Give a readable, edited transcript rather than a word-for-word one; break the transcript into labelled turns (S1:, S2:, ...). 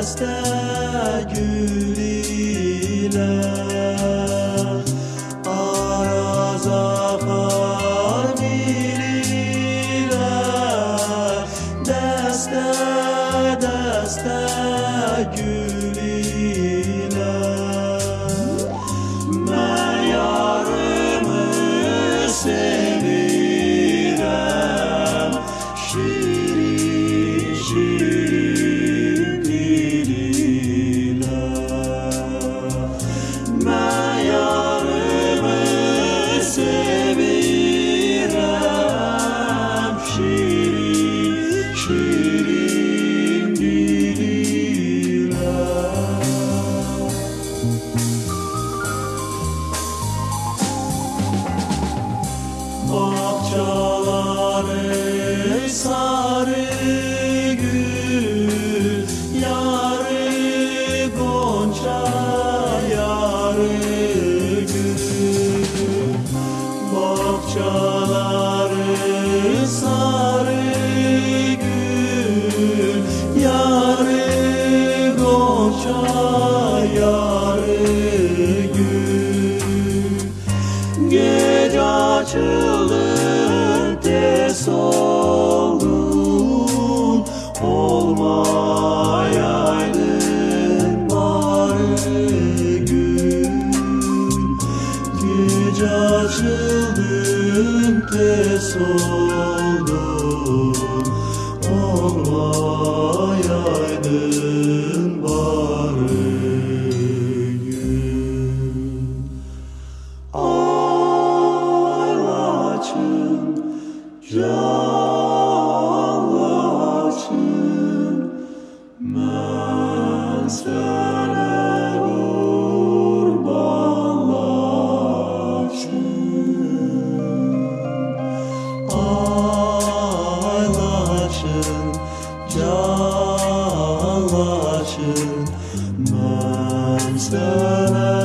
S1: dəstə gül ilə Araz axar bir ilə Dəstə, dəstə gül ilə Mən yarımı sevirəm Şirin, şirin dil ilə Mən yarımı sevirəm Şirin, şirin dil ilə Bahçaları sarı gül Yarı gonca, yarı gül Bahçaları sarı gül Yarı gonca, yarı gül Gece açıldın tez oldun Olmayaydın bari gün Gece açıldın tez oldun Olmayaydın bari gün Aylaçın, canlaçın Mən sənə qurbanlaçın Aylaçın, canlaçın Mən sənə